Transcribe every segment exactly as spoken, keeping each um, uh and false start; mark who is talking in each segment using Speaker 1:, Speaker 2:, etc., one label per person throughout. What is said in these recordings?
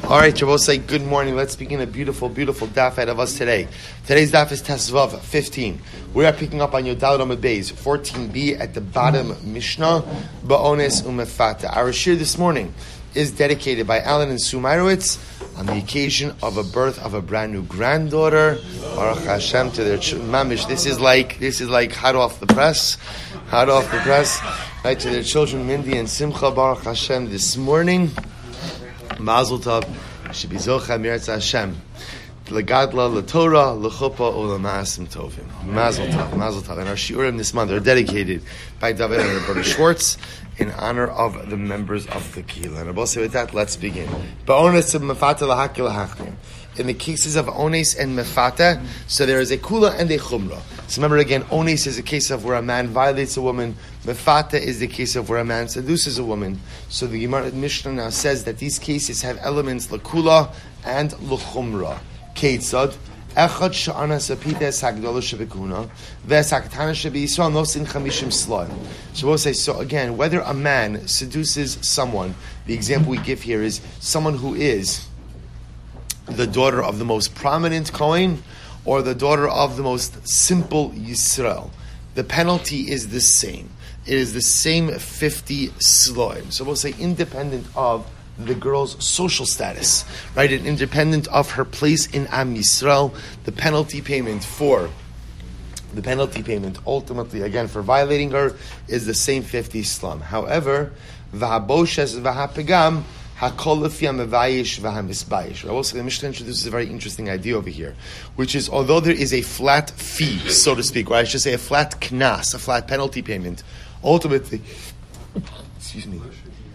Speaker 1: All right, Shabbos say good morning. Let's begin a beautiful, beautiful daf out of us today. Today's daf is Tesvav fifteen. We are picking up on Yodal Amud Beis fourteen b at the bottom Mishnah Ba'ones Umefata. Our shir this morning is dedicated by Alan and Sue Meyrowitz on the occasion of a birth of a brand new granddaughter. Baruch Hashem to their children. Mamish. This is like this is like hot off the press, hot off the press. Right to their children, Mindy and Simcha. Baruch Hashem this morning. Mazel Tov, Shibizocha Miratz Hashem, Legadla, LeTorah, LeChuppah, Ulamaasim Tovim. Mazel Tov, Mazel Tov. And our shiurim this month are dedicated by David and Roberta Schwartz in honor of the members of the Kehillah. And I'll say with that, let's begin. Ba'ones of Mefata lahaki lahachnim. In the cases of ones and mefata, so there is a kula and a chumrah. So remember again, ones is a case of where a man violates a woman. Mefata is the case of where a man seduces a woman. So the Gemara Mishnah now says that these cases have elements l'kula and l'chumrah. Keitzad echad sha'ana sapites hagdola shebekuna v'esaktana shebiyisrael nosin chamishim slaim. So we'll say, so again, whether a man seduces someone, the example we give here is someone who is the daughter of the most prominent Kohen or the daughter of the most simple Yisrael. The penalty is the same. It is the same fifty sloim. So we'll say independent of the girl's social status, right? And independent of her place in Am Yisrael, the penalty payment for the penalty payment ultimately, again, for violating her is the same fifty slum. However, v'haboshes v'hapegam Hakol lefi ha'mevayish v'ha'misbayish. Also, the Mishnah introduces a very interesting idea over here, which is although there is a flat fee, so to speak, or I should say a flat knas, a flat penalty payment, ultimately, excuse me,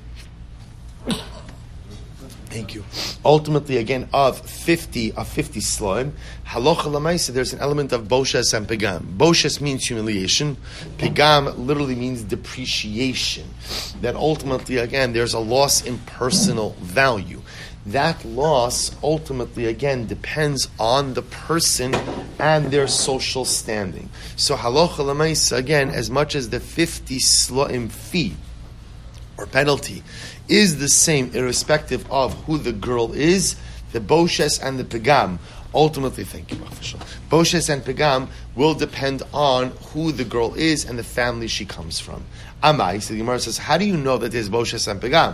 Speaker 1: thank you. Ultimately, again, of fifty, of fifty sloim, halacha l'maisa, there's an element of boshes and pegam. Boshes means humiliation. Pegam literally means depreciation. That ultimately, again, there's a loss in personal value. That loss ultimately, again, depends on the person and their social standing. So halacha l'maisa, again, as much as the fifty sloim fee or penalty is the same irrespective of who the girl is, the boshes and the pegam ultimately, thank you, official. Boshes and pegam will depend on who the girl is and the family she comes from. Amai, so the Gemara says, how do you know that there's boshes and pegam?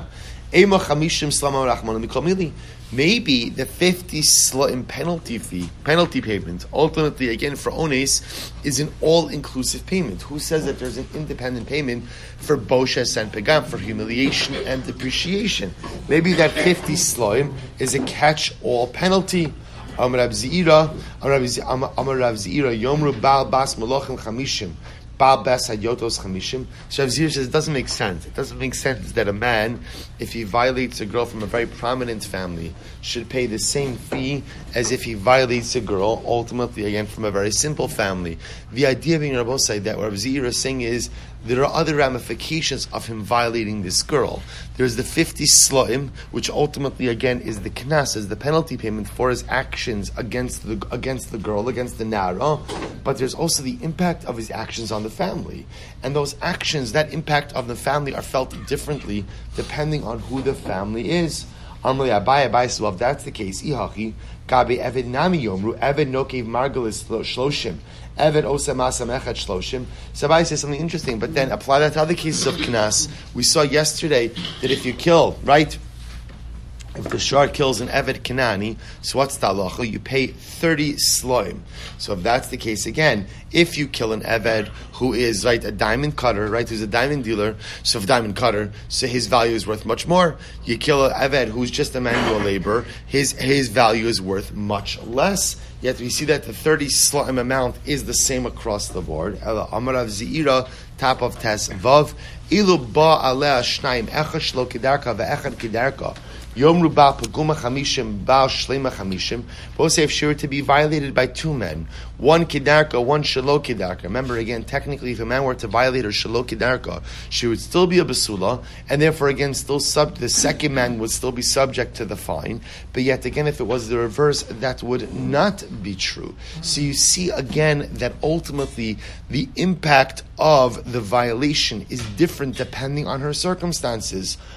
Speaker 1: Maybe the fifty sla'im penalty fee, penalty payment, ultimately, again, for ones, is an all-inclusive payment. Who says that there's an independent payment for boshes and pegam, for humiliation and depreciation? Maybe that fifty sla'im is a catch-all penalty. Amar Rav Zira, Amar Rav Zira, Yomru Baal Bas Malachim Chamishim. Baal Bas Hayotos Chamishim. So Rav Zira says it doesn't make sense. It doesn't make sense that a man, if he violates a girl from a very prominent family, should pay the same fee as if he violates a girl, ultimately again from a very simple family. The idea being Rabbi say that what Rav Zira is saying is there are other ramifications of him violating this girl. There's the fifty sla'im, which ultimately again is the knas, is the penalty payment for his actions against the against the girl, against the nara. But there's also the impact of his actions on the family, and those actions, that impact of the family, are felt differently depending on who the family is. Amrli Abai Abai, so if that's the case, ihachi gabe eved nami yomru eved nokev margalis shloshim. Eved osam asam echad shloshim. Sabai says something interesting, but then apply that to other cases of knas. We saw yesterday that if you kill, right, if the shar kills an Eved Kanani, so what's the halacha? You pay thirty sloim. So if that's the case, again, if you kill an Eved who is, right, a diamond cutter, right, who's a diamond dealer, so if diamond cutter, so his value is worth much more. You kill an Eved who's just a manual labor, his his value is worth much less. Yet we see that the thirty sloim amount is the same across the board. Ela Amarav Zira, top of Tes Vav, Ilu ba aleh shnaim, echad shlo kedarka ve'echad kedarka. Yomru Baal Paguma Chamishim, Baal Shlema Chamishim. Both say if she were to be violated by two men, one Kedarka, one Shalo Kedarka. Remember again, technically, if a man were to violate her Shalo Kedarka, she would still be a Basula, and therefore again, still sub the second man would still be subject to the fine. But yet again, if it was the reverse, that would not be true. So you see again that ultimately the impact of the violation is different depending on her circumstances.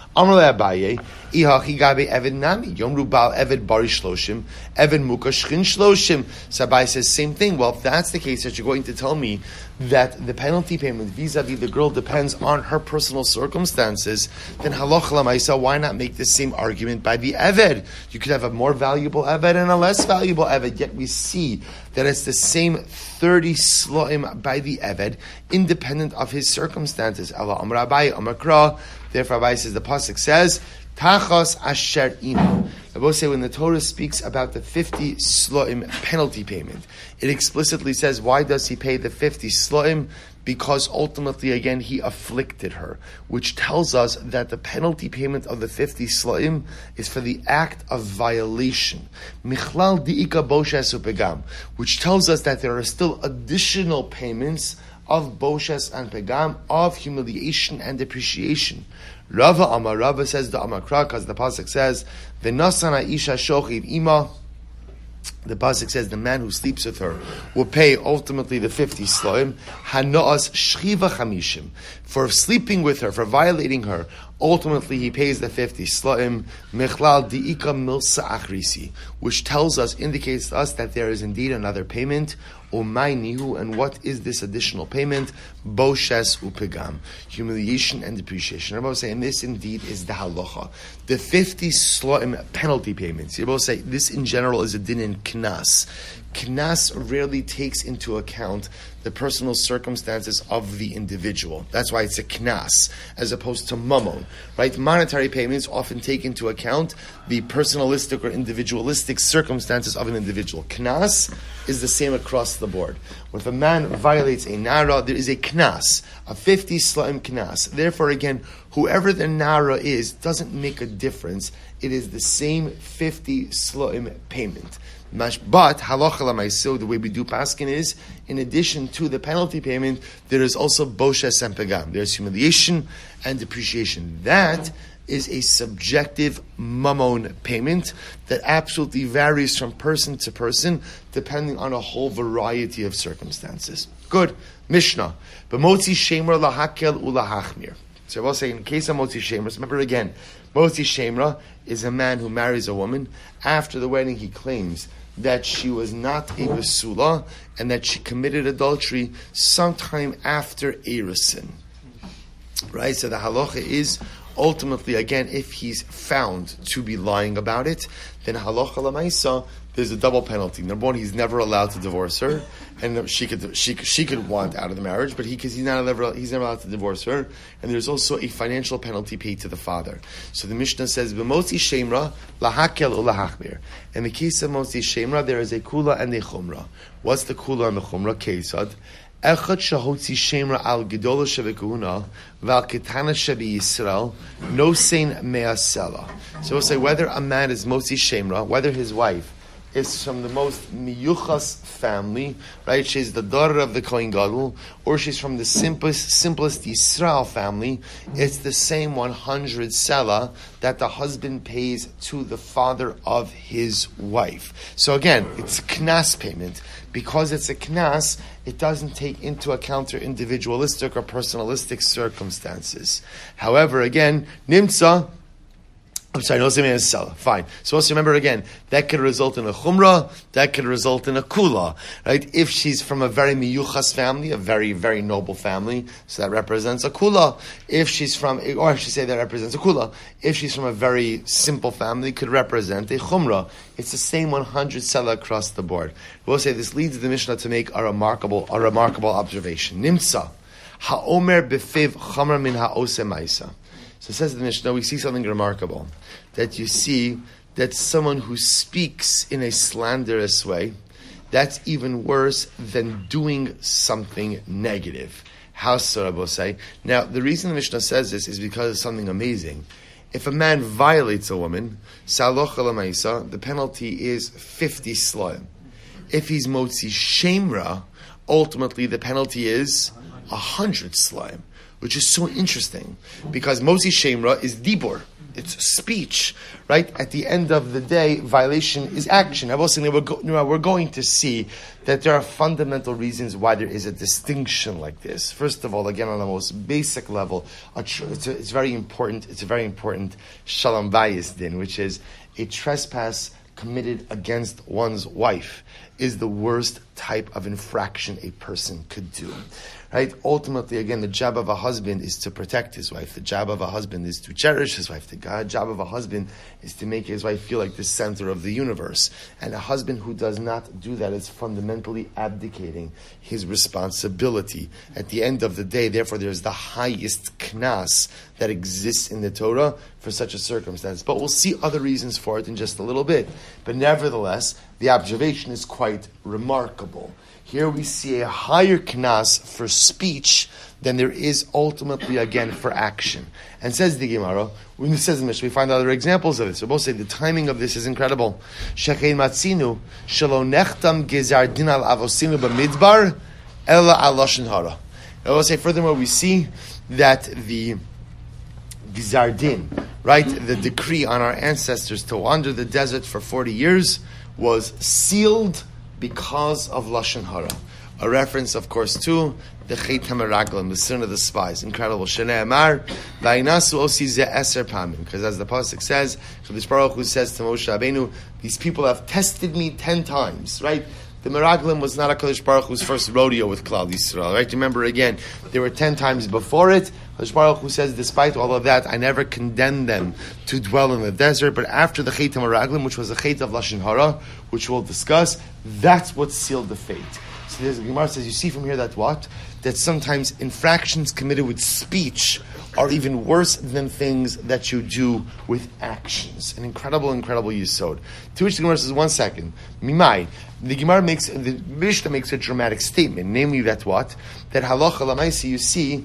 Speaker 1: Amar Abaye, Ihachi Gabe Eved Nami, Yomru Bal Eved Bari Shloshim, Eved Muka Shchin Shloshim. So Abaye says, same thing. Well, if that's the case, that you're going to tell me that the penalty payment vis-a-vis the girl depends on her personal circumstances, then halacha l'maisa, why not make the same argument by the Eved? You could have a more valuable Eved and a less valuable Eved, yet we see that it's the same thirty sloim by the Eved, independent of his circumstances. Allah Amar Abaye, Amar Kra. Therefore, Abaye says, the pasuk says, Tachos asher inu. I will say when the Torah speaks about the fifty sloim penalty payment, it explicitly says, why does he pay the fifty sloim? Because ultimately, again, he afflicted her, which tells us that the penalty payment of the fifty sloim is for the act of violation. Michlal di'ika boshes upegam, which tells us that there are still additional payments of boshes and pegam, of humiliation and depreciation. Rava Amar, Rava says the Amakra, because the pasuk says, "V'nasana isha shochiv ima." The pasuk says the man who sleeps with her will pay ultimately the fifty sloim. Hanoas shchiva chamishim, for sleeping with her, for violating her. Ultimately, he pays the fifty sloim. Michlal diika milsa achrisi, which tells us, indicates to us that there is indeed another payment. Umaynihu, and what is this additional payment? Boshes upegam, humiliation and depreciation. Rabbi was saying this indeed is the halacha. The fifty sloim penalty payments. Rabbi was saying this in general is a din in knas. Knas rarely takes into account the personal circumstances of the individual. That's why it's a knas, as opposed to mammon. Right? Monetary payments often take into account the personalistic or individualistic circumstances of an individual. Knas is the same across the board. When if a man violates a nara, there is a knas, a fifty slaim knas. Therefore, again, whoever the nara is doesn't make a difference. It is the same fifty slaim payment. But halacha l'maaseh, the way we do paskin is, in addition to the penalty payment, there is also boshes and pegam. There's humiliation and depreciation. That is a subjective mammon payment that absolutely varies from person to person, depending on a whole variety of circumstances. Good. Mishnah. B'motzi shemra lahakel ulahachmir. So I will say, in case of motzi shemra, remember again, motzi shemra is a man who marries a woman. After the wedding, he claims that she was not a besula and that she committed adultery sometime after Erusin. Right? So the halacha is, ultimately, again, if he's found to be lying about it, then halacha l'maisa, there's a double penalty. Number one, he's never allowed to divorce her, and she could she she could want out of the marriage, but he because he's not never he's never allowed to divorce her. And there's also a financial penalty paid to the father. So the Mishnah says, "B'motzi shemra lahakel ulahachmir." In the case of motzi shemra, there is a kula and a chumra. What's the kula and the chumra? Kesad. Echad shahotzi shemra al gedola shebekuna val ketana shebi Yisrael no sein me'asela. So we'll say whether a man is motzi shemra, whether his wife is from the most miyuchas family, right? She's the daughter of the Kohen Gadol, or she's from the simplest, simplest Yisrael family. It's the same one hundred sela that the husband pays to the father of his wife. So again, it's a knas payment. Because it's a knas, it doesn't take into account their individualistic or personalistic circumstances. However, again, nimtza, I'm sorry, no semen is sell. Fine. So also remember again, that could result in a chumrah, that could result in a kula, right? If she's from a very miyuchas family, a very, very noble family, so that represents a kula. If she's from, or I should say that represents a kula. If she's from a very simple family, it could represent a chumrah. It's the same one hundred sela across the board. We'll say this leads the Mishnah to make a remarkable, a remarkable observation. Nimsa, ha'omer befiv chamar min ha'ose ma'isa. So it says the Mishnah, we see something remarkable. That you see that someone who speaks in a slanderous way, that's even worse than doing something negative. How so, Rabbi say? Now, the reason the Mishnah says this is because of something amazing. If a man violates a woman, saloch alamaisa, the penalty is fifty slaim. If he's motzi shemra, ultimately the penalty is a hundred slaim. Which is so interesting, because Motzi Shemra is Dibur. it's speech, right? At the end of the day, violation is action. I've also we're, go, we're going to see that there are fundamental reasons why there is a distinction like this. First of all, again, on the most basic level, it's, a, it's very important. It's a very important shalom bayis din, which is a trespass committed against one's wife is the worst type of infraction a person could do. Right? Ultimately, again, the job of a husband is to protect his wife. The job of a husband is to cherish his wife. The job of a husband is to make his wife feel like the center of the universe. And a husband who does not do that is fundamentally abdicating his responsibility. At the end of the day, therefore, there's the highest knas that exists in the Torah for such a circumstance. But we'll see other reasons for it in just a little bit. But nevertheless, the observation is quite remarkable. Here we see a higher knas for speech than there is ultimately, again, for action. And says the Gemara, when it says in the Mishnah, we find other examples of this. We both say the timing of this is incredible. Shechein matzinu shelo nechtam gezar din al avosinu b'midbar ela al lashon hara. I will say furthermore, we see that the gezar din, right, the decree on our ancestors to wander the desert for forty years was sealed because of lashon hara, a reference, of course, to the Chet HaMeraglim, the sin of the spies. Incredible. Shnei Amar, Vaynasu osi ze eser pamim. Because as the pasuk says, Kadosh Baruch Hu says to Moshe Rabbeinu, these people have tested me ten times. Right? The Meraglim was not a Kadosh Baruch Hu's first rodeo with Klal Yisrael. Right? Remember again, there were ten times before it. Kadosh Baruch Hu says, despite all of that, I never condemned them to dwell in the desert. But after the Chet HaMeraglim, which was the Chet of lashon hara, which we'll discuss, that's what sealed the fate. So the Gemara says, you see from here that what? That sometimes infractions committed with speech are even worse than things that you do with actions. An incredible, incredible yisod. To which the Gemara says, one second, Mimai. The Gemara makes, the Mishnah makes a dramatic statement, namely that what? That halacha lamaisi, you see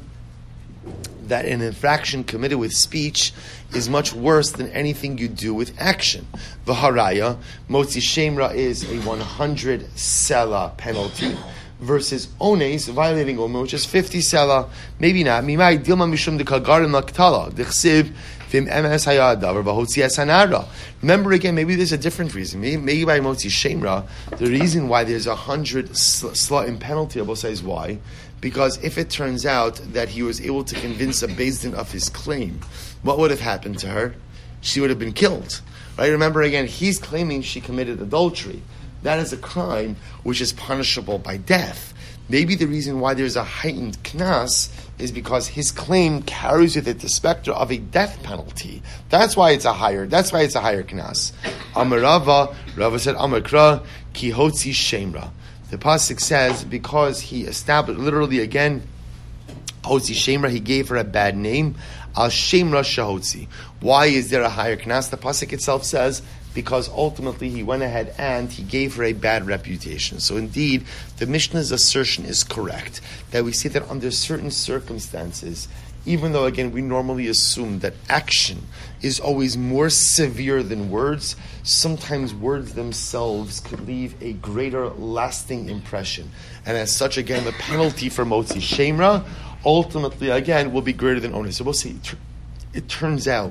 Speaker 1: that an infraction committed with speech is much worse than anything you do with action. V'haraya, motzi shemra is a one hundred sela penalty, versus ones, violating omen, which is fifty sela. Maybe not. Mimai dilma mishum dekagarim laktala, dechsiv vim emes hayadavar v'hotzi esanara. Remember again, maybe there's a different reason. Maybe, maybe by motzi shemra, the reason why there's a hundred slaim penalty, I will say is why. Because if it turns out that he was able to convince a Beis Din of his claim, what would have happened to her? She would have been killed. Right? Remember again, he's claiming she committed adultery. That is a crime which is punishable by death. Maybe the reason why there's a heightened knas is because his claim carries with it the specter of a death penalty. That's why it's a higher. That's why it's a higher knas. Amar Rava, Rava said, Amar Kra, ki hotzi shemra. The pasuk says because he established, literally again, hotzi shemra, he gave her a bad name. Al shemra shahotzi. Why is there a higher knas? The pasuk itself says because ultimately he went ahead and he gave her a bad reputation. So indeed, the Mishnah's assertion is correct that we see that under certain circumstances, even though again we normally assume that action is always more severe than words, sometimes words themselves could leave a greater lasting impression. And as such, again, the penalty for motzi shemra ultimately, again, will be greater than onus. So we'll see. It turns out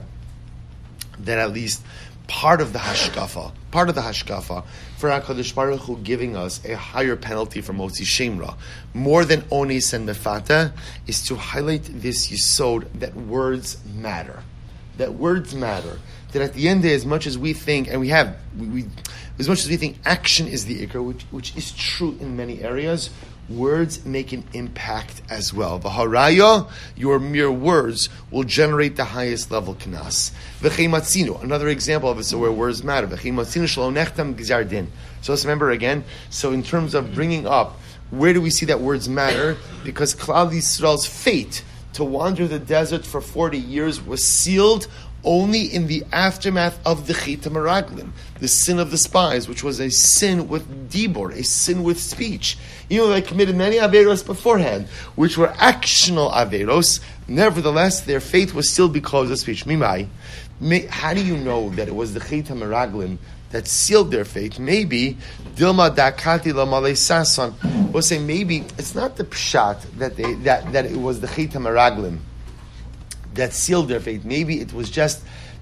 Speaker 1: that at least part of the hashkafa, part of the hashkafa for HaKadosh Baruch Hu giving us a higher penalty for motzi shemra, more than onis and mefata, is to highlight this yisod that words matter. That words matter. That at the end of the day, as much as we think, and we have, we, we, as much as we think action is the ikar, which, which is true in many areas, words make an impact as well. V'haraya, your mere words will generate the highest level knas. V'chei matzinu, another example of it, so where words matter. V'chei matzinu shelo nechtam gzar din. So let's remember again, so in terms of bringing up, where do we see that words matter? Because Klal Yisrael's fate to wander the desert for forty years was sealed only in the aftermath of the Chet HaMeraglim, the sin of the spies, which was a sin with dibor, a sin with speech. Even though they committed many averos beforehand, which were actional averos, nevertheless, their fate was still because of speech. Mimai, how do you know that it was the Chet HaMeraglim that sealed their fate? Maybe Dilma Dakati Lamale Sason. We'll say maybe it's not the pshat that they that, that it was the Chet HaMeraglim that sealed their fate. Maybe it was just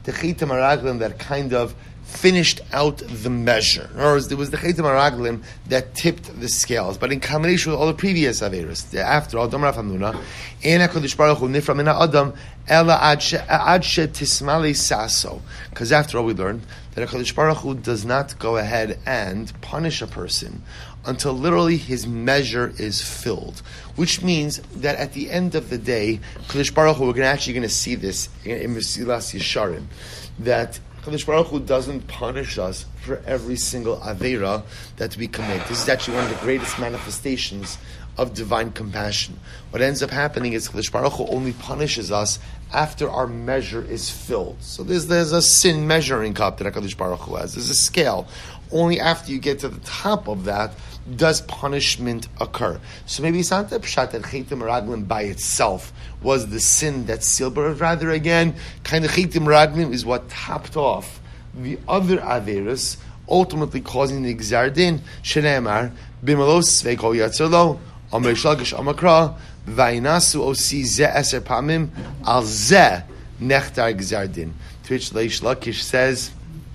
Speaker 1: the Cheta Maraglim that kind of finished out the measure. In other words, it was the Cheta Maraglim that tipped the scales. But in combination with all the previous Averos, after all, Dom Rav Hamnuna, Ein HaKadosh Baruch Hu nifra min ha'adam, ela ad she tismali saso. Because after all, we learned that HaKadosh Baruch Hu does not go ahead and punish a person until literally his measure is filled. Which means that at the end of the day, HaKadosh Baruch Hu, we're gonna, actually going to see this in Mesilas Yesharim, that HaKadosh Baruch Hu doesn't punish us for every single Aveira that we commit. This is actually one of the greatest manifestations of divine compassion. What ends up happening is HaKadosh Baruch Hu only punishes us after our measure is filled. So there's, there's a sin measuring cup that HaKadosh Baruch Hu has. There's a scale. Only after you get to the top of that does punishment occur. So maybe it's not the pshat that Cheta Meraglim by itself was the sin that sealed, but rather again, kind of Cheta Meraglim is what topped off the other Averis, ultimately causing the Gzar Din, Shenemar, Bimelos Sveiko Yatzerlo, Amr Shalgish Amakra, Vainasu Osi Ze Eser Pamim, Al Ze Nechtar Gzar Din. To which Reish Lakish says,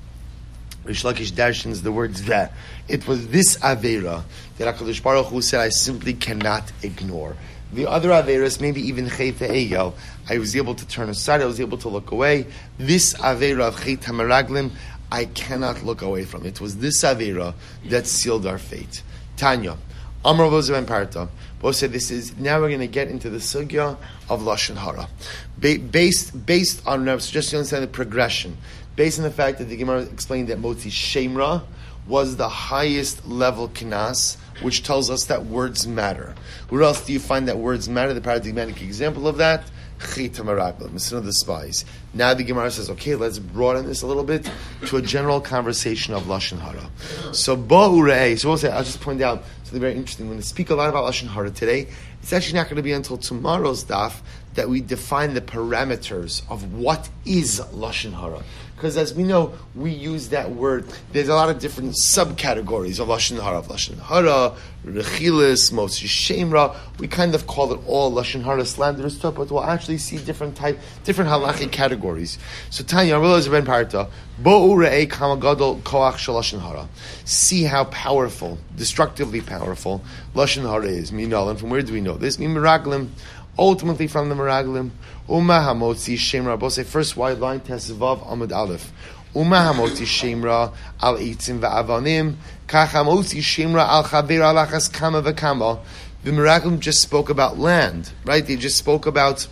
Speaker 1: Reish Lakish darshans the words that it was this Aveira that HaKadosh Baruch Hu said, I simply cannot ignore. The other Aveiras, maybe even Cheta Egel, I was able to turn aside, I was able to look away. This Aveira of Cheta Meraglim, I cannot look away from. It was this Aveira that sealed our fate. Tanya, Amar Voza ben Parta, both said this is, now we're going to get into the sugya of Lashon Hara. Ba- based, based on, so just to understand the progression, based on the fact that the Gemara explained that Motzi Shemra was the highest level kinas, which tells us that words matter. Where else do you find that words matter? The paradigmatic example of that, Cheta Meraglim, the sin of the spies. Now the Gemara says, okay, let's broaden this a little bit to a general conversation of Lashon Hara. So Bo'urei, so we'll say, I'll just point out something very interesting. When we speak a lot about Lashon Hara today, it's actually not going to be until tomorrow's daf that we define the parameters of what is Lashon Hara. Because as we know, we use that word. There's a lot of different subcategories of Lashon Hara, of Lashon Hara, Rechilis, Motzi Shemra. We kind of call it all Lashon Hara, slanderous stuff, but we'll actually see different type, different halachic categories. So Tanya, Ben Parta, Bo'u Re'ei Kama Gadol Koach Shel Lashon Hara. See how powerful, destructively powerful Lashon Hara is. Minal, and from where do we know this? Mi Meraglim. Ultimately from the Meraglim, Uma Hamotzi Shemra. Both say first wide line Tesvav Amud Aleph. Uma Hamotzi Shemra al Eitzim va'avanim. Kach Hamotzi Shemra al Chaver alachas kama v'kama. The Meraglim just spoke about land, right? They just spoke about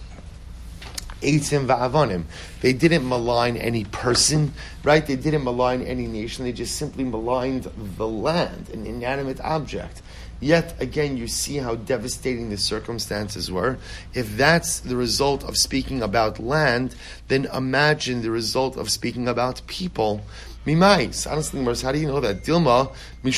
Speaker 1: Eitzim va'avanim. They didn't malign any person, right? They didn't malign any nation. They just simply maligned the land, an inanimate object. Yet again, you see how devastating the circumstances were. If that's the result of speaking about land, then imagine the result of speaking about people. Mimais, honestly, how do you know that? Dilma,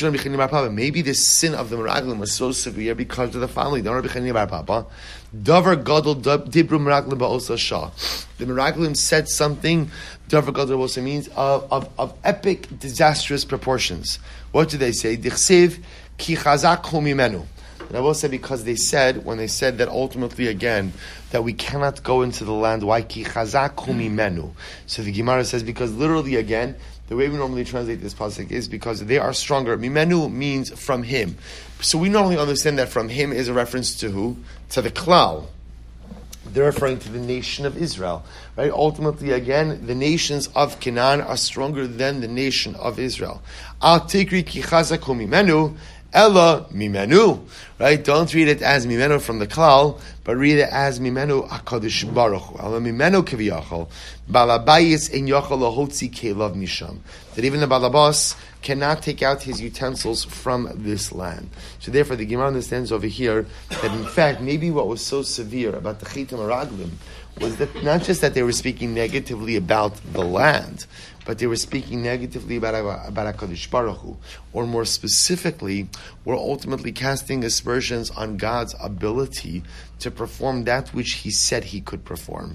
Speaker 1: maybe the sin of the Meraglim was so severe because of the family. Davar Gadol Dibru Meraglim Ba'osa Shah. The Meraglim said something, Davar Gadol also means, of, of, of epic, disastrous proportions. What did they say? Dichsev Ki chazak hu mimenu. And I will say because they said, when they said that ultimately again, that we cannot go into the land, why ki chazak hu mimenu? So the Gemara says, because literally again, the way we normally translate this pasuk is because they are stronger. Mimenu means from him. So we normally understand that from him is a reference to who? To the klal. They're referring to the nation of Israel. Right? Ultimately, again, the nations of Canaan are stronger than the nation of Israel. Al tikri ki chazak hu mimenu. Ella mimenu, right? Don't read it as mimenu from the klal, but read it as mimenu HaKadosh Baruch Hu. Ella mimenu kiviyachol, balabayis in yachol lahotzi kelav misham. That even the balabas cannot take out his utensils from this land. So therefore, the Gemara understands over here that in fact, maybe what was so severe about the Cheta Meraglim was that not just that they were speaking negatively about the land, but they were speaking negatively about, about HaKadosh Baruch Hu, or more specifically, were ultimately casting aspersions on God's ability to perform that which He said He could perform.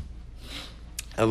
Speaker 1: So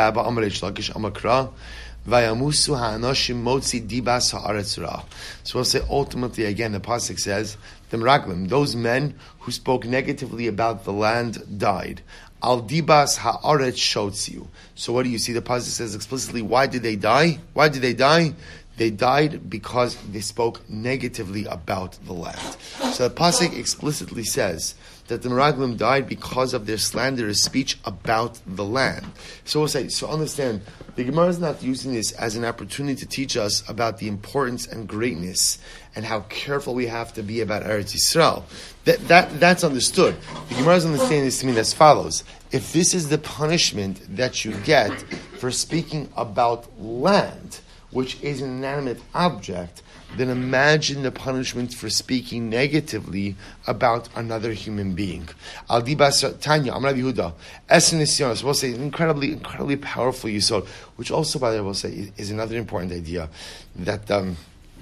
Speaker 1: we'll say ultimately again, the pasuk says, the Meraglim, those men who spoke negatively about the land died. Al dibas ha'aretz shotziu. So what do you see? The pasuk says explicitly, why did they die? Why did they die? They died because they spoke negatively about the land. So the pasuk explicitly says that the Meraglim died because of their slanderous speech about the land. So we'll say, so understand, the Gemara is not using this as an opportunity to teach us about the importance and greatness and how careful we have to be about Eretz Yisrael. That, that, that's understood. The Gemara is understanding this to mean as follows. If this is the punishment that you get for speaking about land, which is an inanimate object, then imagine the punishment for speaking negatively about another human being. Al dibas Tanya, Amar Yehuda, Esen Nisyonos, we'll say incredibly, incredibly powerful yisod, which also, by the way, we'll say is another important idea, that um,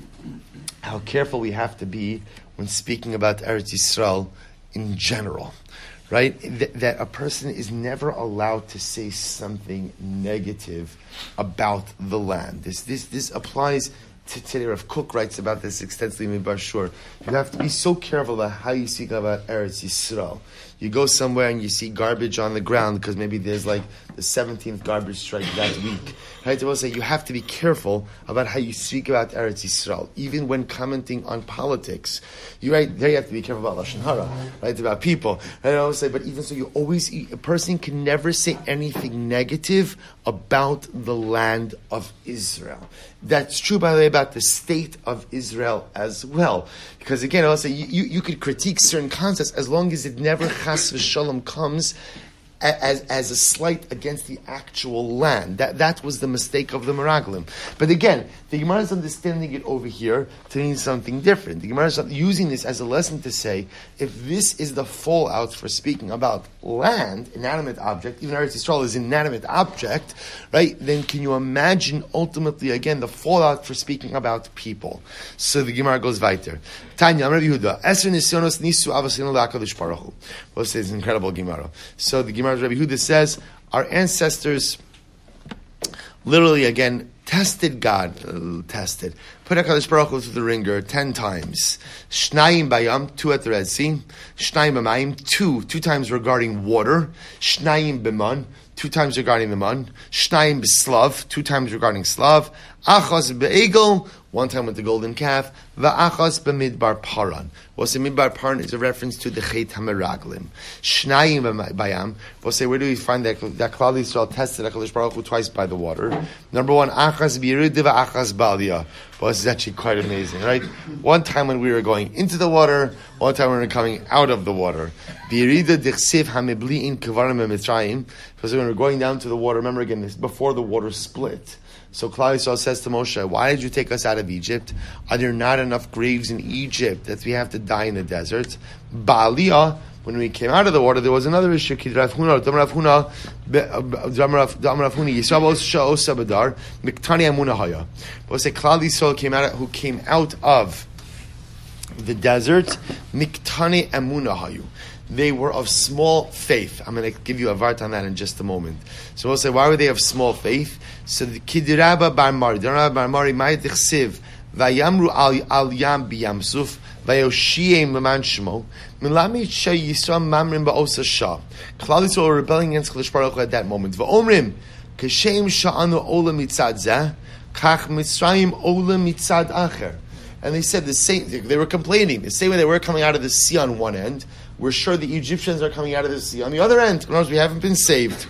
Speaker 1: how careful we have to be when speaking about Eretz Yisrael in general. Right? Th- that a person is never allowed to say something negative about the land. This this this applies to today. Rav Kook writes about this extensively in Bashur. You have to be so careful about how you speak about Eretz Yisrael. You go somewhere and you see garbage on the ground because maybe there's like the seventeenth garbage strike that week. Right? I will say you have to be careful about how you speak about Eretz Yisrael, even when commenting on politics. You right there, you have to be careful about lashon hara, right? About people. Right? I will say, but even so, you always a person can never say anything negative about the land of Israel. That's true, by the way, about the state of Israel as well. Because again, I'll say you, you, you could critique certain concepts as long as it never chas v'shalom comes as as a slight against the actual land. That that was the mistake of the Meraglim. But again, the Gemara is understanding it over here to mean something different. The Gemara is using this as a lesson to say, if this is the fallout for speaking about land, inanimate object, even Eretz Yisrael is an inanimate object, right? Then can you imagine ultimately, again, the fallout for speaking about people? So the Gemara goes weiter. Tanya, Amar Yehuda, Eser Nisyonos Nisu Avasinu LaHakadosh Baruch Hu. We'll say it's an incredible Gemara. So the Gemara Rabbi Yehuda says, our ancestors literally, again, tested God, uh, tested, put HaKadosh Baruch Hu through the ringer ten times. Shnayim bayam, two at the Red Sea. Shnayim b'mayim, two, two times regarding water. Shnayim b'man, two times regarding the man. Shnayim b'slav, two times regarding slav. Achas b'egel, one time with the golden calf. Va'achas b'midbar paran. What's the midbar paran is a reference to the Chet HaMeraglim. Shnayim bayam. We'll say, where do we find that that Klal Yisrael tested HaKadosh Baruch Hu twice by the water? Number one, achas b'yirid va'achas b'aliyah. Well, this is actually quite amazing, right? One time when we were going into the water, one time when we were coming out of the water. B'yirida dichsiv hamibli'in kvarim eMitzrayim. Because when we were going down to the water, remember again, this before the water split. So Klal Yisrael says to Moshe, why did you take us out of Egypt? Are there not enough graves in Egypt that we have to die in the desert? Ba'aliyah, when we came out of the water, there was another issue. Rav Huna, Rav Huna, Rav Huna, Yisrael Osa Badar, Miktani Amuna Haya. We'll say Klal Yisrael came out, who came out of the desert, Miktani Amuna Hayu. They were of small faith. I'm going to give you a vart on that in just a moment. So we'll say, why were they of small faith? So the Kidiraba Bar Mari, Diraba Bar Mari, Ma'edichsiv, Vayamru al Yam Biyamsuf, Vayoshiem Leman Shemo, Milami Shah Yisrael Mamrim Ba'osa Shah. Klal Yisrael were rebelling against Kadosh Baruch Hu at that moment. Va'omrim, Kashem Sha'anu Ola Mitzad Zeh, Kach Mitzrayim Ola Mitzad Acher. And they said the same, they were complaining, the same way they were coming out of the sea on one end, we're sure the Egyptians are coming out of the sea on the other end. In other words, we haven't been saved.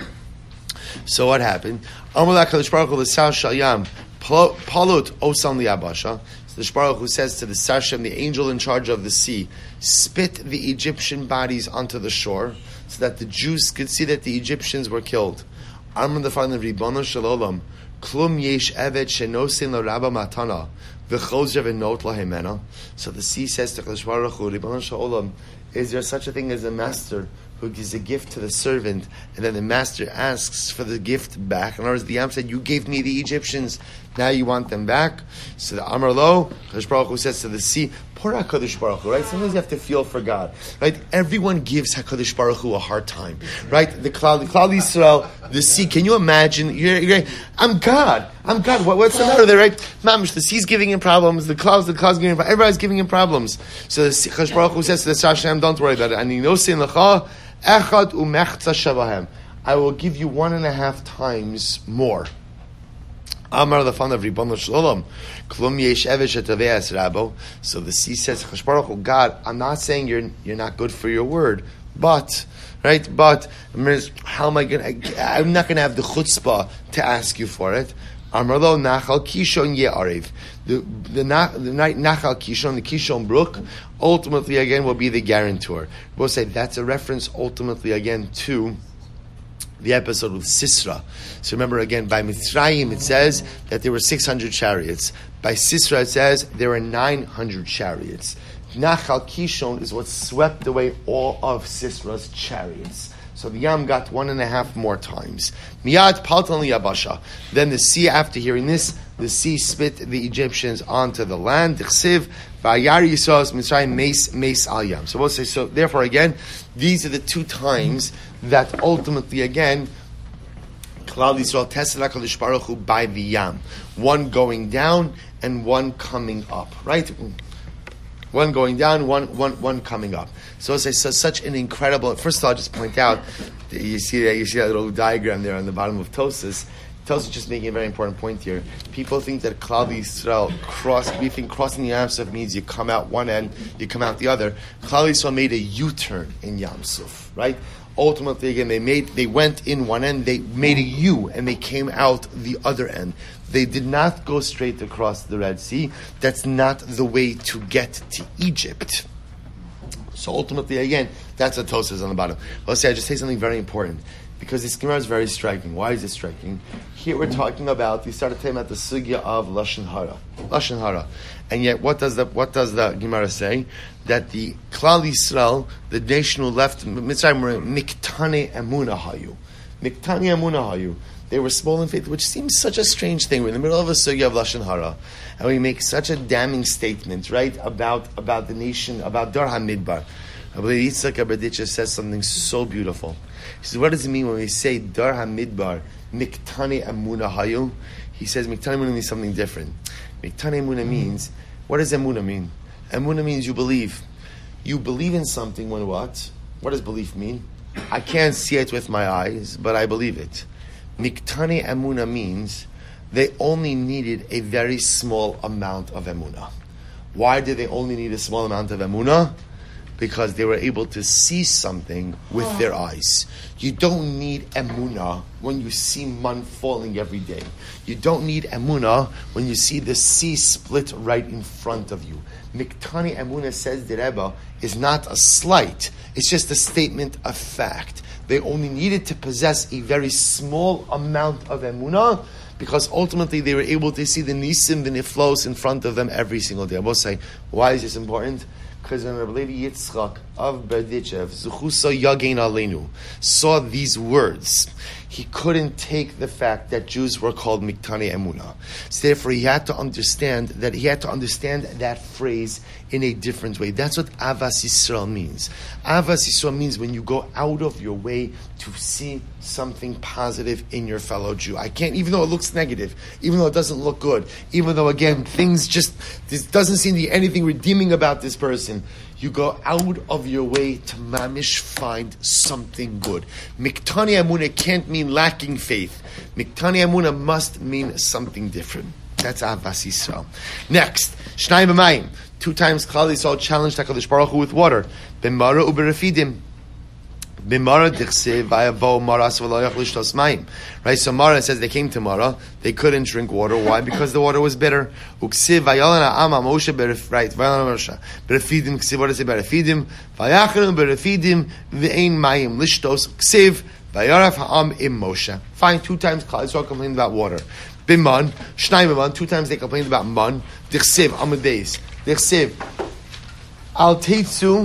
Speaker 1: So what happened? Amalek HaKadosh Baruch Hu l'sar shalyam palot osam liyabasha. So the Baruch Hu says to the Sashem, the angel in charge of the sea, spit the Egyptian bodies onto the shore so that the Jews could see that the Egyptians were killed. Amr the Father of Ribono Shalom, klum yesh evet shenosin l'rabba matana v'chozer v'not lahemena. So the sea says to HaKadosh Baruch Hu, Ribono Shalom, is there such a thing as a master who gives a gift to the servant, and then the master asks for the gift back? In other words, the Yam said, you gave me the Egyptians, now you want them back? So the Amar Lo, Kadosh Baruch Hu says to the sea, support HaKadosh Baruch Hu, right? Sometimes you have to feel for God, right? Everyone gives HaKadosh Baruch Hu a hard time, right? The Klal, the Klal Yisrael, the sea. Can you imagine? You're, you're, I'm God. I'm God. What, what's the matter there, right? Mamish, the sea's giving him problems. The clouds, the clouds giving him problems. Everybody's giving him problems. So the HaKadosh Baruch Hu says to the Hashem, don't worry about it. And you know, sin lecha echad umechza shavahem. I will give you one and a half times more. Amar the founder of Ribbon Shalom, Klum Yesh Evesh Etaveas Rabo. So the sea says, HaKadosh Baruch Hu, God, I'm not saying you're you're not good for your word, but right, but how am I going? I'm not going to have the chutzpah to ask you for it. Amar lo Nachal Kishon Ye'arev. The the Nachal Kishon, the Kishon Brook, ultimately again will be the guarantor. We'll say that's a reference ultimately again to the episode with Sisra. So remember again, by Mitzrayim it says that there were six hundred chariots. By Sisra it says there were nine hundred chariots. Nachal Kishon is what swept away all of Sisra's chariots. So the Yam got one and a half more times. Miyad paltan liyabasha. Then the sea, after hearing this, the sea spit the Egyptians onto the land. D'chsiv vayar Yisrael Mitzrayim meis meis al yam. So we'll say, so therefore again, these are the two times that ultimately again, Klal Yisrael tested HaKadosh Baruch Hu by the Yam. One going down and one coming up, right? One going down, one, one, one coming up. So it's so such an incredible. First of all, I'll just point out, you see that you see that little diagram there on the bottom of Tosas. Tosas just making a very important point here. People think that Klal Yisrael cross. We think crossing the Yam Suf means you come out one end, you come out the other. Klal Yisrael made a U-turn in Yam Suf, right? Ultimately, again, they made they went in one end, they made a U, and they came out the other end. They did not go straight across the Red Sea. That's not the way to get to Egypt. So ultimately, again, that's what Tosas is on the bottom. Let's say I just say something very important, because this Gemara is very striking. Why is it striking? Here we're talking about, we started talking about the sugya of Lashon Hara. Lashon Hara. And yet, what does the what does the Gemara say? That the Klal Yisrael, the nation who left Mitzrayim, were Miktane Emuna Hayu. Miktane Emuna Hayu. They were small in faith, which seems such a strange thing. We're in the middle of a sugya of Lashon Hara, and we make such a damning statement, right, about, about the nation, about Dar HaMidbar. I believe Yitzhak Aberditcher says something so beautiful. He says, what does it mean when we say Dar HaMidbar, Miktane Emuna Hayu? He says Miktane Emuna means something different. Miktane Emuna means, what does Emuna mean? Emuna means you believe. You believe in something when what? What does belief mean? I can't see it with my eyes, but I believe it. Miktane Emuna means they only needed a very small amount of Emuna. Why did they only need a small amount of Emuna? Because they were able to see something with their eyes. You don't need Emuna when you see man falling every day. You don't need Emuna when you see the sea split right in front of you. Miktane Emuna, says the Rebbe, is not a slight. It's just a statement of fact. They only needed to possess a very small amount of Emunah, because ultimately they were able to see the Nisim, the Niflos in front of them every single day. I will say, why is this important? Because when Rabbi Levi Yitzchak of Berdichev, Zuchusa Yagein Aleinu, saw these words, he couldn't take the fact that Jews were called Miktane Emunah. So therefore he had to understand that he had to understand that phrase in a different way. That's what Avas Yisrael means. Avas Yisrael means when you go out of your way to see something positive in your fellow Jew. I can't, even though it looks negative, even though it doesn't look good, even though again things just, there doesn't seem to be anything redeeming about this person. You go out of your way to mamish find something good. Miktane Emunah can't mean lacking faith. Miktane Emunah must mean something different. That's Avas Yisrael. Next, Shnai B'mayim. Two times Klal Yisrael challenged HaKadosh Baruch Hu with water. B'mara u'b'refidim. B'mara dichsev v'ayavo maras v'lo yachlu shtos mayim. Right, so Mara says they came to Mara, they couldn't drink water. Why? Because the water was bitter. Uksiv v'yalan ha'am ha'moshe beref, right, v'yalan ha'moshe. Berefidim, ksiv, what does it say? Berefidim, v'yachanu berefidim, v'ein mayim lishtos, ksiv, v'yaraf ha'am im Moshe. Fine, two times Klal Yisrael complained about water. B'man, shnai b'man, two times they complained about man. Dichsev, amadeis. Dichsev, al teitzu,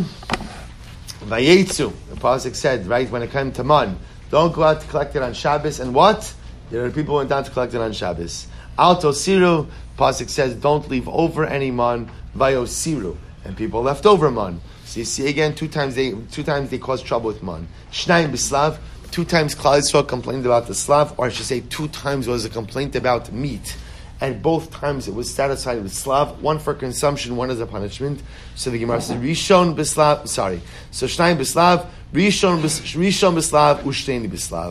Speaker 1: vayetzu. The Pasuk said, right, when it came to man, don't go out to collect it on Shabbos. And what? There are people who went down to collect it on Shabbos. Al tosiru, Pasuk says, don't leave over any man. Vayosiru. and people left over man. So you see again, two times they two times they caused trouble with man. Shnayim b'slav, two times Klal Yisrael complained about the slav, or I should say, two times was a complaint about meat. And both times it was satisfied with slav, one for consumption, one as a punishment. So the Gemara says, Rishon b'slav, sorry. So Shnayim b'slav, Rishon b'slav, Ushteni b'slav.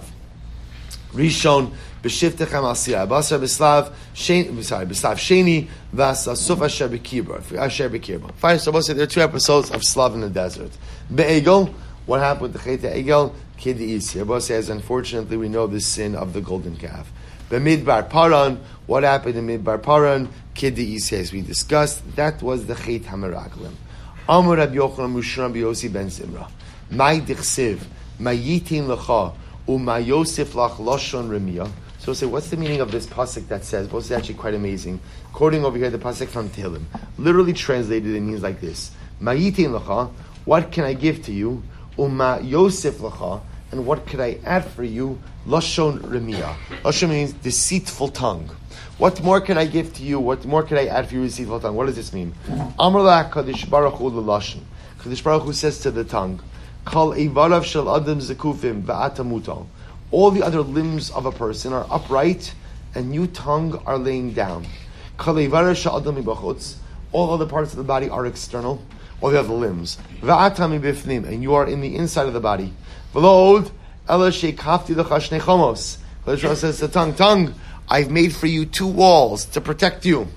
Speaker 1: Rishon b'shiftechem al sira, Basar b'slav, sorry, b'slav sheni, Vas asuf asher b'kirba, asher b'kirba. Fine, so there are two episodes of slav in the desert. Be'egel, what happened with the Chet Egel? Kid Isi. Abba says, unfortunately, we know the sin of the golden calf. B'midbar Paran, what happened in Midbar Paran? Kid Isi, as we discussed, that was the Chet HaMeraglim. Amar Rabbi Yochanan Mushram B'Yosi Ben Zimra. Mai dichsiv, mayitin lecha, u'ma yosef lach loshon remiyah. So we'll say, what's the meaning of this pasuk that says? Well, it's actually quite amazing. Quoting over here the pasuk from Tehillim, literally translated, it means like this: Mayitin lecha, what can I give to you? Uma Yosef lecha, and what could I add for you? Lashon remiyah. Lashon means deceitful tongue. What more can I give to you? What more can I add for you? Deceitful tongue. What does this mean? Amar la Kadosh Baruch Hu lelashon. Kadosh Baruch Hu says to the tongue, Kal evarav shel adam zekufim va'atamutal. All the other limbs of a person are upright, and you, tongue, are laying down. Kal evarav shel adam mibachutz. All other parts of the body are external. All the other limbs. Va'atami bifnim, and you are in the inside of the body. V'lo'od ela sheikafti lecha shnei chomos. Kadosh Baruch Hu says to the tongue, tongue, I've made for you two walls to protect you.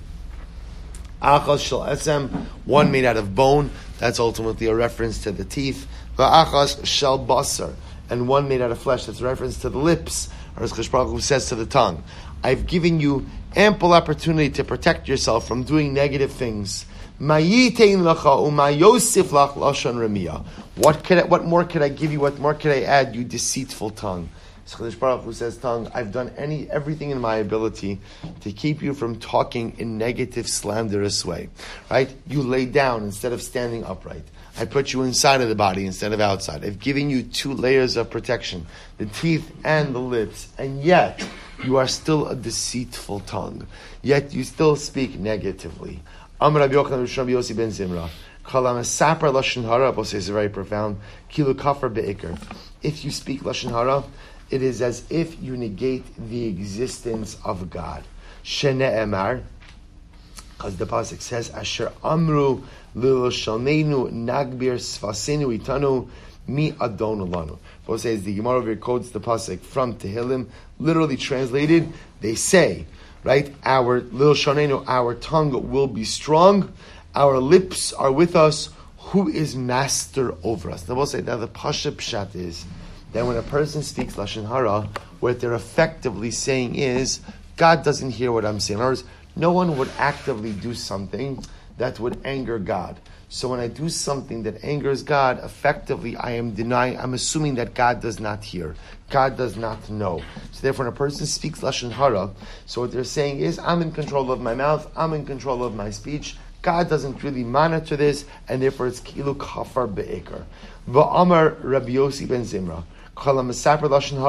Speaker 1: Achas shel esem, one made out of bone. That's ultimately a reference to the teeth. Va'achas shel basar, and one made out of flesh. That's a reference to the lips. Or as Kadosh Baruch Hu says to the tongue, I've given you ample opportunity to protect yourself from doing negative things. Ma'yitein lecha u'ma'yosif lach lashon remiyah. What could I, what more could I give you? What more could I add? You deceitful tongue. So Kadosh Baruch Hu says, tongue, I've done any everything in my ability to keep you from talking in negative, slanderous way. Right? You lay down instead of standing upright. I put you inside of the body instead of outside. I've given you two layers of protection, the teeth and the lips, and yet you are still a deceitful tongue. Yet you still speak negatively. Amar Rabbi Yochanan Rabbi Yossi ben Zimra. Kalam sapar lashon hara. Both says very profound. Kilu kafar beikar. If you speak lashon hara, it is as if you negate the existence of God. Shene emar, because the pasuk says, Asher amru lilo shalneinu nagbir sfasenu itanu mi adonu lanu. Both says the Gemara over here quotes the pasuk from Tehillim, literally translated. They say, right, our lil shalneinu, our tongue will be strong, our lips are with us. Who is master over us? Now we'll say that the pasha pshat is that when a person speaks lashon hara, what they're effectively saying is, God doesn't hear what I'm saying. In other words, no one would actively do something that would anger God. So when I do something that angers God, effectively I am denying, I'm assuming that God does not hear. God does not know. So therefore when a person speaks lashon hara, so what they're saying is, I'm in control of my mouth, I'm in control of my speech. God doesn't really monitor this, and therefore it's kilu kafar be'ikar. Va'amar Rabbi Yossi ben Zimra. If you speak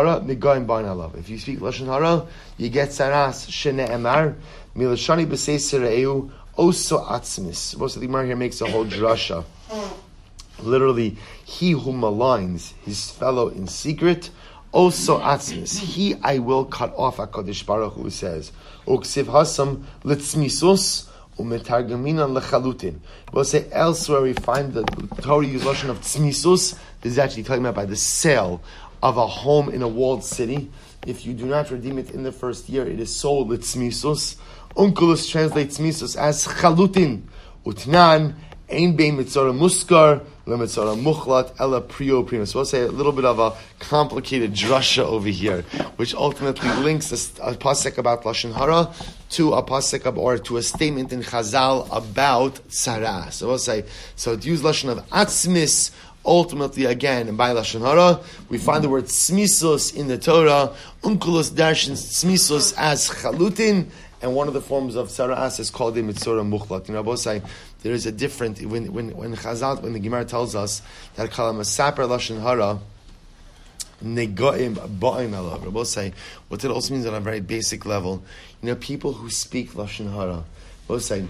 Speaker 1: lashon hara, you get saras shene emar milashani b'seisireu oso atzmis. Most of the Gemara here makes a whole drasha. Literally, he who maligns his fellow in secret, oso atzmis. He I will cut off. HaKadosh Baruch Hu says, uksiv hasam litzmisus umetargaminan lechalutin. We'll say elsewhere we find the Torah use lashon of tzmisus. This is actually talking about by the sale of a home in a walled city. If you do not redeem it in the first year, it is sold with tzmisus. Onkelos translates tzmisus as chalutin. Utnan, ein bein mitzora muskar, le mitzora muchlat, ela prio prima. So we'll say a little bit of a complicated drasha over here, which ultimately links a, a pasuk about lashon hara to a pasuk of, or to a statement in Chazal about tzara. So we'll say, so to use lashon of atzmis, ultimately, again, in by lashon hara, we find the word tzmisos in the Torah. Onkelos darshans tzmisos as chalutin, and one of the forms of tzara'as is called the mitzora muchlat. You know, both say there is a different when when when Chazal, when the Gemara tells us that kalam asaper lashon hara negaim ba'im alav. Both say what it also means on a very basic level. You know, people who speak lashon hara, both say,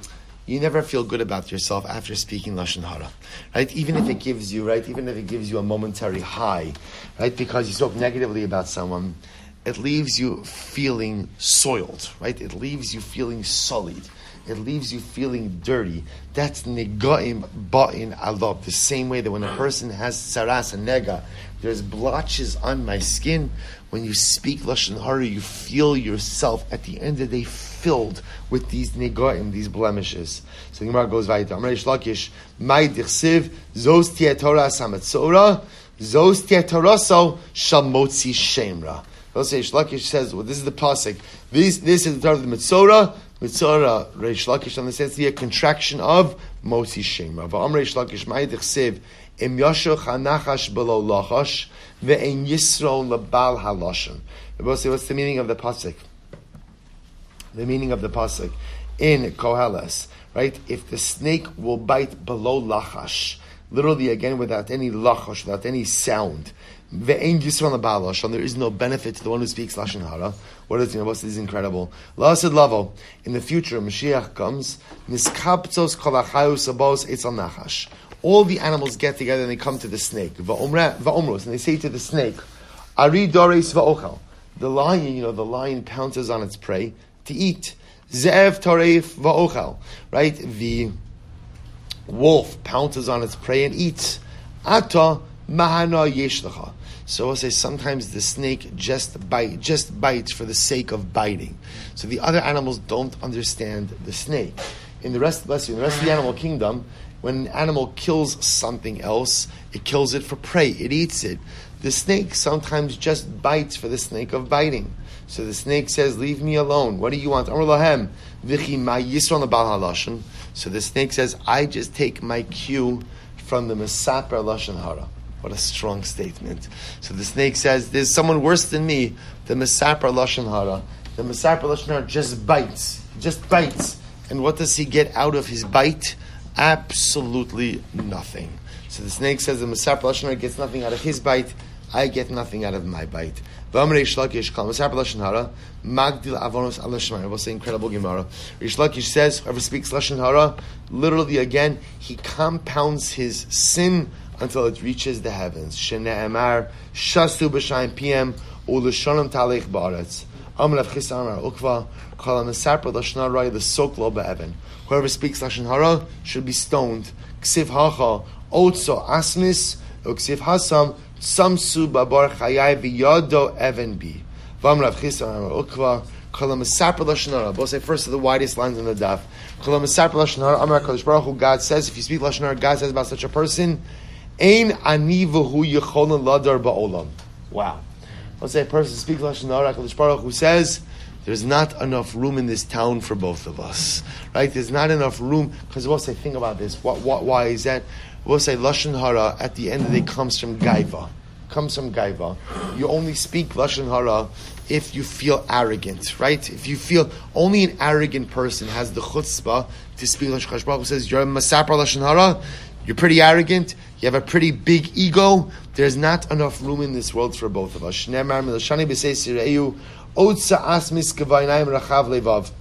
Speaker 1: you never feel good about yourself after speaking Lashon Hara, right? Even if it gives you, right, even if it gives you a momentary high, right, because you spoke negatively about someone, it leaves you feeling soiled, right? It leaves you feeling sullied. It leaves you feeling dirty. That's negaim ba'in alab. The same way that when a person has saras and nega, there's blotches on my skin. When you speak Lashon Hara, you feel yourself at the end of the day filled with these negaim, these blemishes. So the Gemara goes weiter. Amar Reish Lakish, Mai dichsiv, zos tia Torah samatzora, zos tia Torah shall motzi shemra. Reish Lakish says, well, this is the pasuk. This, this is the Torah of the Mitzorah. Mitzorah, Reish Lakish understands the contraction of motzi shemra. V'amar Reish Lakish, Mai dichsiv, im yashoch hanachash below lachash, ve'en yisro lebal halashon. What's the meaning of the pasuk? The meaning of the pasuk in Koheles, right? If the snake will bite below lachash, literally again without any lachash, without any sound, ve'en yisro lebal halashon, there is no benefit to the one who speaks lashon hara. What is, you know, this is incredible. La'ased lavo, in the future, Mashiach comes, niskaptzos kol hachayus abos etzal nachash. All the animals get together and they come to the snake. Va'omros, and they say to the snake, Ari doreis va'ochel. The lion, you know, the lion pounces on its prey to eat. Ze'ev toreif va'ochel. Right? The wolf pounces on its prey and eats. Ata mahana yeshlecha. So I'll say sometimes the snake just bite, just bites for the sake of biting. So the other animals don't understand the snake. In the rest, bless you, in the rest of the animal kingdom, when an animal kills something else, it kills it for prey. It eats it. The snake sometimes just bites for the sake of biting. So the snake says, leave me alone. What do you want? Amar lahem, v'chi ma yisron lebal halashon. So the snake says, I just take my cue from the Mesaper Lashon Hara. What a strong statement. So the snake says, there's someone worse than me, the Mesaper Lashon Hara. The Mesaper Lashon Hara just bites. Just bites. And what does he get out of his bite? Absolutely nothing. So the snake says the Mesaper Lashon Hara gets nothing out of his bite. I get nothing out of my bite. V'amar Reish Lakish kal Mesaper Lashon Hara magdil avonos al shemar. What's the incredible Gemara? Reish Lakish says whoever speaks Lashon Hara, literally again, he compounds his sin until it reaches the heavens. Shene'emar shastu b'shayim pm u'l'shonim talech ba'aretz. Amar Rav Chisda Amar Ukva kal Mesaper Lashon Hara l'sok lo be'even. Whoever speaks Lashon Hara should be stoned. Ksiv hacha otso asmis uksiv hasam samsu babar chayai v'yado even bi. Vam Rav Chisda Amar Ukva kol Mesaper Lashon Hara. Both say first of the widest lines in the daf. Kol Mesaper Lashon Hara. Amar Kadosh Baruch Hu. God says, if you speak Lashon Hara, God says about such a person, ein ani v'hu yecholin ladar ba'olam. Wow. Let's say a person speaks Lashon Hara. Kadosh Baruch Hu says, there's not enough room in this town for both of us, right? There's not enough room, because we'll say, think about this. What, what, why is that? We'll say, Lashon Hara, at the end of the day, comes from Gaiva. Comes from Gaiva. You only speak Lashon Hara if you feel arrogant, right? If you feel, only an arrogant person has the chutzpah to speak Lashon Hara. Baruch Hu says, you're a Mesaper Lashon Hara, you're pretty arrogant, you have a pretty big ego, there's not enough room in this world for both of us. Shneimar milashani b'sei sireu, Otsa asmis kavaynayim rachav levav.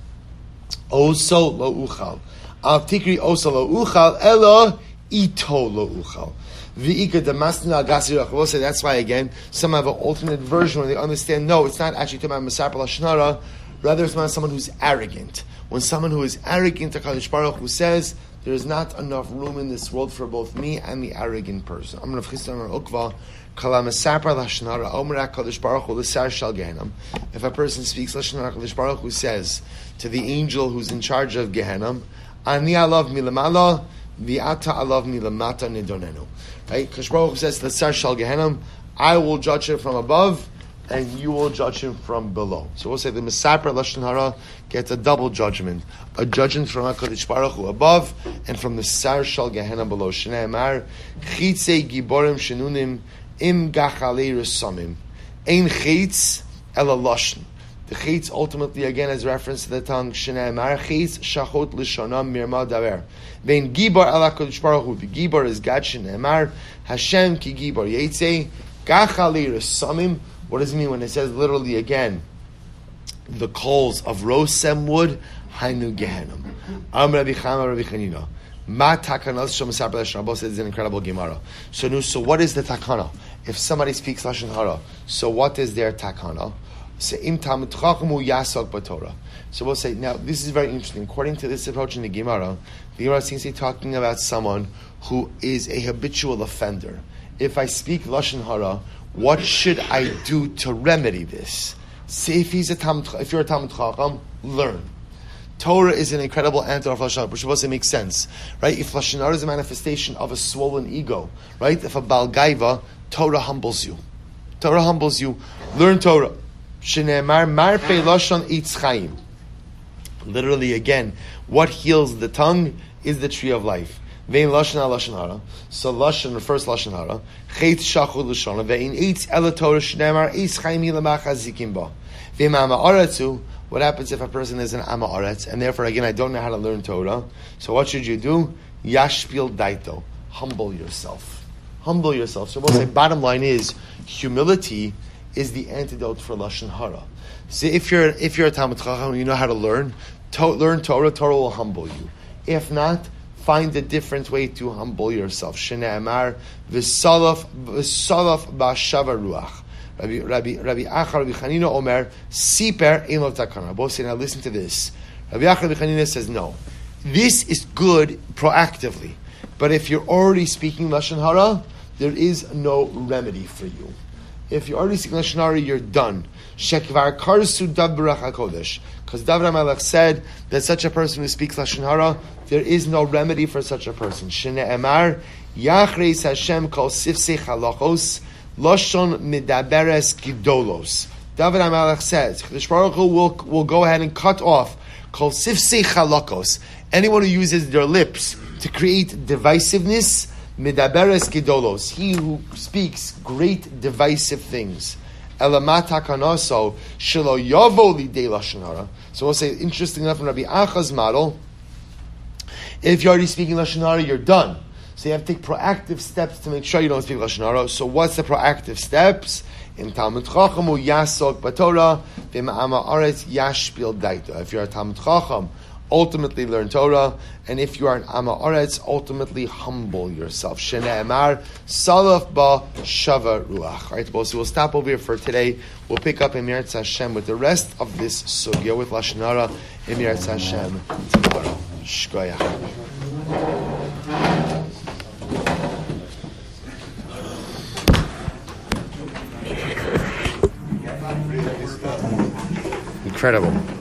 Speaker 1: Oso lo uchal. Al tikri oso lo uchal elo ito lo uchal. V'ika damasna agasi rach. We'll say that's why again some have an alternate version where they understand. No, it's not actually talking about Mesaper Lashon Hara. Rather, it's about someone who's arrogant. When someone who is arrogant, HaKadosh Baruch Hu says, there is not enough room in this world for both me and the arrogant person. I'm Rav Chisda Amar Ukva. If a person speaks Lashon Hara, HaKadosh Baruch Hu says to the angel who's in charge of Gehenna, Ani alav milamala, v'ata alav milamata nidonenu. Right? HaKadosh Baruch Hu says to the Sar Shal Gehenna, I will judge him from above, and you will judge him from below. So we'll say the Mesaper Lashon Hara gets a double judgment. A judgment from HaKadosh Baruch Hu above, and from the Sar Shal Gehenna below. Shnei Amar, Chitzei Giborim Shenunim, Im gachalei resamim, ein chitz ela lashon. The chitz ultimately again is reference to the tongue. Shnei amar chitz shachot lishonam mirma daver. Vein gibar ala kodesh baruch hu. The gibar is Gad. Shnei amar Hashem ki gibar yetze gachalei resamim. What does it mean when it says literally again the coals of rosem wood? Hainu Gehenim. Am Rabbi Chama Rabbi Chanina. Ma takanas shom saber lashon hara is an incredible Gemara. So, no, so what is the takana? If somebody speaks lashon hara, so what is their takana? So, im talmid chacham hu yasok b'Torah. So we'll say now. This is very interesting. According to this approach in the Gemara, the Gemara seems to be talking about someone who is a habitual offender. If I speak lashon hara, what should I do to remedy this? Say if he's a talmid, if you're a talmid chacham, learn. Torah is an incredible antidote for lashon hara, which supposed to make sense, right? If lashon hara is a manifestation of a swollen ego, right? If a bal gaiva, Torah humbles you. Torah humbles you. Learn Torah. Shneimar marpe lashon eitz chaim. Literally, again, what heals the tongue is the tree of life. Vein lashon al lashon hara. So lashon refers to lashon hara. Chet shachud lashon. Vein eitz ela Torah shneimar eitz chaim ilamach hazikim ba. Vein ma'ama aretzu. What happens if a person is an Amma Aretz, and therefore, again, I don't know how to learn Torah? So what should you do? Yashpil daito. Humble yourself. Humble yourself. So we'll say, bottom line is, humility is the antidote for Lashon Hara. So if you're if you're a Talmid Chacham, you know how to learn, to, learn Torah, Torah will humble you. If not, find a different way to humble yourself. Shnei Amar, v'salaf, v'salaf ba'shava ruach. Rabbi Rabbi Rabbi Acha Rabbi Chanina Omer Siper Elov Takana. Both say now listen to this. Rabbi Acha Rabbi Chanina says no. This is good proactively, but if you're already speaking lashon hara, there is no remedy for you. If you're already speaking lashon hara, you're done. Shekvar Karsu Dabrach Hakodesh, because David HaMelech said that such a person who speaks lashon hara, there is no remedy for such a person. Shene Emar Yachreis Hashem Kol Sifsei Halachos. Lashon midaberes gidolos. David HaMelech says, Kadosh Baruch Hu will, will go ahead and cut off kol sifsei chalakos. Anyone who uses their lips to create divisiveness, midaberes gidolos. He who speaks great divisive things. Elamata kanaso shelo yavo lidei lashon hara. So we'll say, interesting enough in Rabbi Acha's model, if you're already speaking lashon hara, you're done. So you have to take proactive steps to make sure you don't speak lashon hara. So what's the proactive steps? In Talmid Chacham hu yasok b'Torah, v'ma'ama aretz yashpil daita. If you're a Talmid Chacham, ultimately learn Torah, and if you are an Amma Aretz, ultimately humble yourself. Shnei Amar salaf ba shava ruach. All right, so we'll stop over here for today. We'll pick up in Mirat Hashem with the rest of this sugya with lashon hara in Mirat Hashem tomorrow. Shkoyach. Incredible.